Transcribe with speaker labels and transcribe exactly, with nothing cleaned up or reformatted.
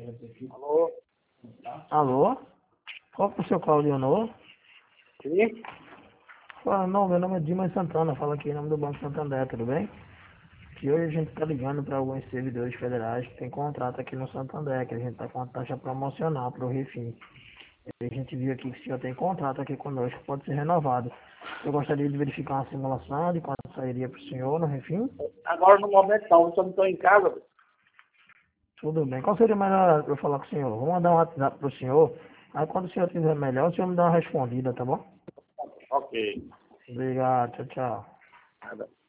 Speaker 1: Alô?
Speaker 2: Alô? Qual que é o seu Claudionor?
Speaker 1: Sim?
Speaker 2: Fala, não, meu nome é Dimas Santana, fala aqui em nome do Banco Santander, tudo bem? Que hoje a gente tá ligando para alguns servidores federais que tem contrato aqui no Santander, que a gente tá com uma taxa promocional para o Refim. A gente viu aqui que o senhor tem contrato aqui conosco, pode ser renovado. Eu gostaria de verificar uma simulação de quanto sairia para o senhor no Refim.
Speaker 1: Agora no momento não, eu só não estou em casa.
Speaker 2: Tudo bem. Qual seria melhor eu falar com o senhor? Vou mandar um WhatsApp para o senhor, aí quando o senhor tiver melhor, o senhor me dá uma respondida, tá bom?
Speaker 1: Ok.
Speaker 2: Obrigado, tchau, tchau.
Speaker 1: Nada.